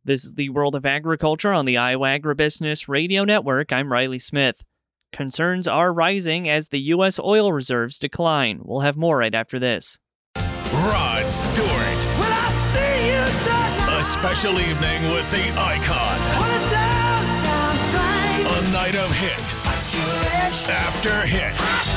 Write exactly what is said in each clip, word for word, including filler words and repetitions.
This is the World of Agriculture on the Iowa Agribusiness Radio Network. I'm Riley Smith. Concerns are rising as the U S oil reserves decline. We'll have more right after this. Rod Stewart. When I see you tonight. A special evening with the icon. On a downtown train. A night of hit. After hit.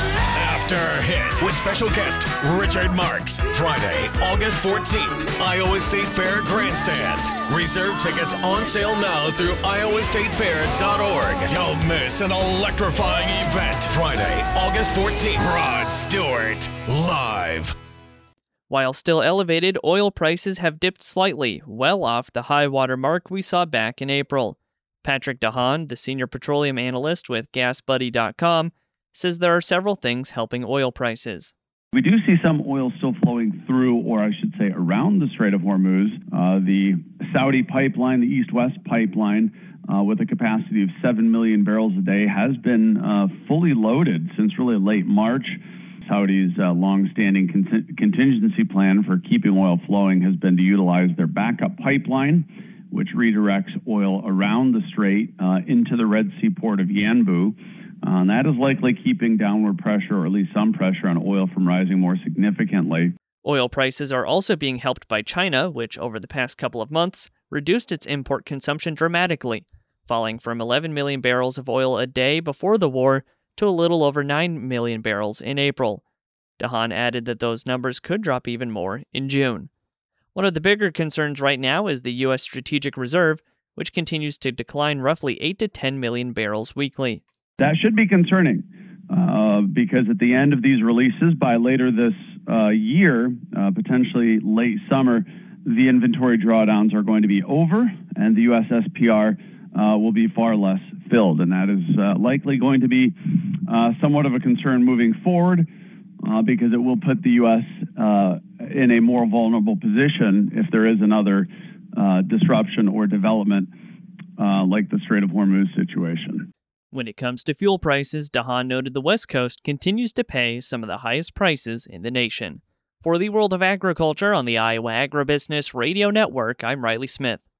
After hit. With special guest Richard Marks. Friday, August fourteenth. Iowa State Fair Grandstand. Reserve tickets on sale now through iowa state fair dot org. Don't miss an electrifying event. Friday, August fourteenth. Rod Stewart. Live. While still elevated, oil prices have dipped slightly, well off the high water mark we saw back in April. Patrick DeHaan, the senior petroleum analyst with gas buddy dot com, says there are several things helping oil prices. We do see some oil still flowing through, or I should say around the Strait of Hormuz. Uh, the Saudi pipeline, the East-West pipeline, uh, with a capacity of seven million barrels a day, has been uh, fully loaded since really late March. Saudi's uh, long-standing con- contingency plan for keeping oil flowing has been to utilize their backup pipeline, which redirects oil around the strait uh, into the Red Sea port of Yanbu. Uh, and that is likely keeping downward pressure, or at least some pressure, on oil from rising more significantly. Oil prices are also being helped by China, which over the past couple of months reduced its import consumption dramatically, falling from eleven million barrels of oil a day before the war to a little over nine million barrels in April. DeHaan added that those numbers could drop even more in June. One of the bigger concerns right now is the U S Strategic Reserve, which continues to decline roughly eight to ten million barrels weekly. That should be concerning uh, because at the end of these releases, by later this uh, year, uh, potentially late summer, the inventory drawdowns are going to be over and the U S S P R uh, will be far less filled. And that is uh, likely going to be uh, somewhat of a concern moving forward uh, because it will put the U S uh, in a more vulnerable position if there is another uh, disruption or development uh, like the Strait of Hormuz situation. When it comes to fuel prices, DeHaan noted the West Coast continues to pay some of the highest prices in the nation. For the World of Agriculture on the Iowa Agribusiness Radio Network, I'm Riley Smith.